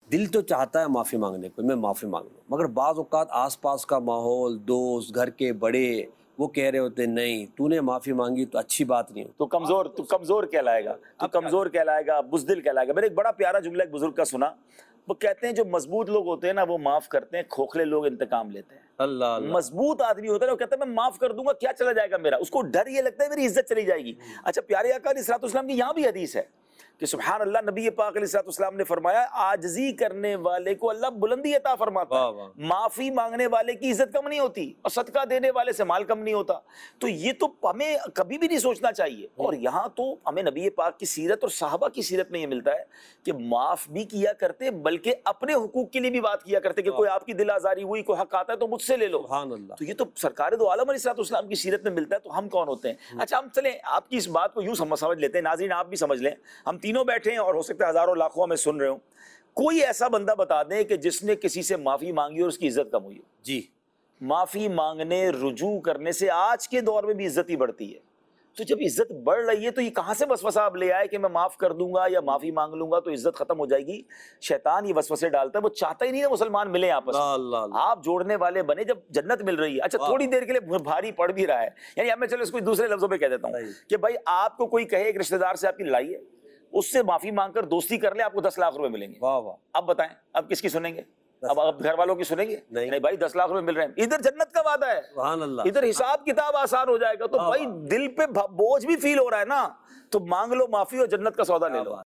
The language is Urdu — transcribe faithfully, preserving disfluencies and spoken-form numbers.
دل تو چاہتا ہے معافی مانگنے کو، میں معافی مانگ لوں، مگر بعض اوقات آس پاس کا ماحول، دوست، گھر کے بڑے وہ کہہ رہے ہوتے ہیں نہیں تو نے معافی مانگی تو اچھی بات نہیں ہوتی، تو کمزور تو کمزور کہلائے گا، تو کمزور کہلائے گا، بزدل کہلائے گا۔ میں نے ایک بڑا پیارا جملہ ایک بزرگ کا سنا، وہ کہتے ہیں جو مضبوط لوگ ہوتے ہیں نا وہ معاف کرتے ہیں، کھوکھلے لوگ انتقام لیتے ہیں۔ اللہ اللہ، مضبوط آدمی ہوتا ہے نا وہ کہتا ہے میں معاف کر دوں گا، کیا چلا جائے گا میرا، اس کو ڈر یہ لگتا ہے میری عزت چلی جائے گی۔ اچھا پیارے آقا علیہ الصلوۃ والسلام کی یہاں بھی حدیث ہے کہ سبحان اللہ، نبی پاک علیہ الصلوۃ والسلام نے فرمایا عاجزی کرنے والے کو اللہ بلندی عطا فرماتا ہے، معافی مانگنے والے کی عزت کم نہیں ہوتی، اور صدقہ دینے والے سے مال کم نہیں ہوتا۔ تو یہ تو ہمیں کبھی بھی نہیں سوچنا چاہیے۔ اور یہاں تو ہمیں نبی پاک کی سیرت اور صحابہ کی سیرت میں یہ ملتا ہے کہ معاف بھی کیا کرتے، بلکہ اپنے حقوق کے لیے بھی بات کیا کرتے کہ کوئی آپ کی دل آزاری ہوئی، کوئی حق آتا ہے تو مجھ سے لے لو۔ سبحان اللہ، تو یہ تو سرکار دو عالم علیہ الصلوۃ والسلام کی سیرت میں ملتا ہے، تو ہم کون ہوتے ہیں؟ اچھا ہم چلیں آپ کی اس بات کو یوں سمجھ لیتے ہیں، ناظرین آپ بھی سمجھ لیں، ہم تینوں بیٹھے ہیں اور ہو سکتا ہے ہزاروں لاکھوں ہمیں سن رہے ہوں، کوئی ایسا بندہ بتا دیں کہ جس نے کسی سے معافی مانگی اور اس کی عزت کم ہوئی ہو۔ جی، معافی مانگنے، رجوع کرنے سے آج کے دور میں بھی عزت ہی بڑھتی ہے۔ تو جب عزت بڑھ رہی ہے تو یہ کہاں سے وسوسہ اب لے آئے کہ میں معاف کر دوں گا یا معافی مانگ لوں گا تو عزت ختم ہو جائے گی؟ شیطان یہ وسوسے ڈالتا ہے، وہ چاہتا ہی نہیں ہے مسلمان ملیں آپس میں، اللہ اللہ، آپ جوڑنے والے بنے جب جنت مل رہی ہے۔ اچھا تھوڑی دیر کے لیے بھاری پڑ بھی رہا ہے، یعنی اب میں چلو اس کو دوسرے لفظوں پہ کہہ دیتا ہوں کہ بھائی آپ کو کوئی کہے ایک رشتہ دار سے آپ کی لڑائی ہے، اس سے معافی مانگ کر دوستی کر لے، آپ کو دس لاکھ روپے ملیں گے۔ واہ واہ، اب بتائیں اب کس کی سنیں گے؟ اب آپ گھر والوں کی سنیں گے؟ نہیں بھائی، دس لاکھ روپے مل رہے ہیں، ادھر جنت کا وعدہ ہے، سبحان اللہ، ادھر حساب کتاب آسان ہو جائے گا۔ تو بھائی دل پہ بوجھ بھی فیل ہو رہا ہے نا، تو مانگ لو معافی اور جنت کا سودا لے لو۔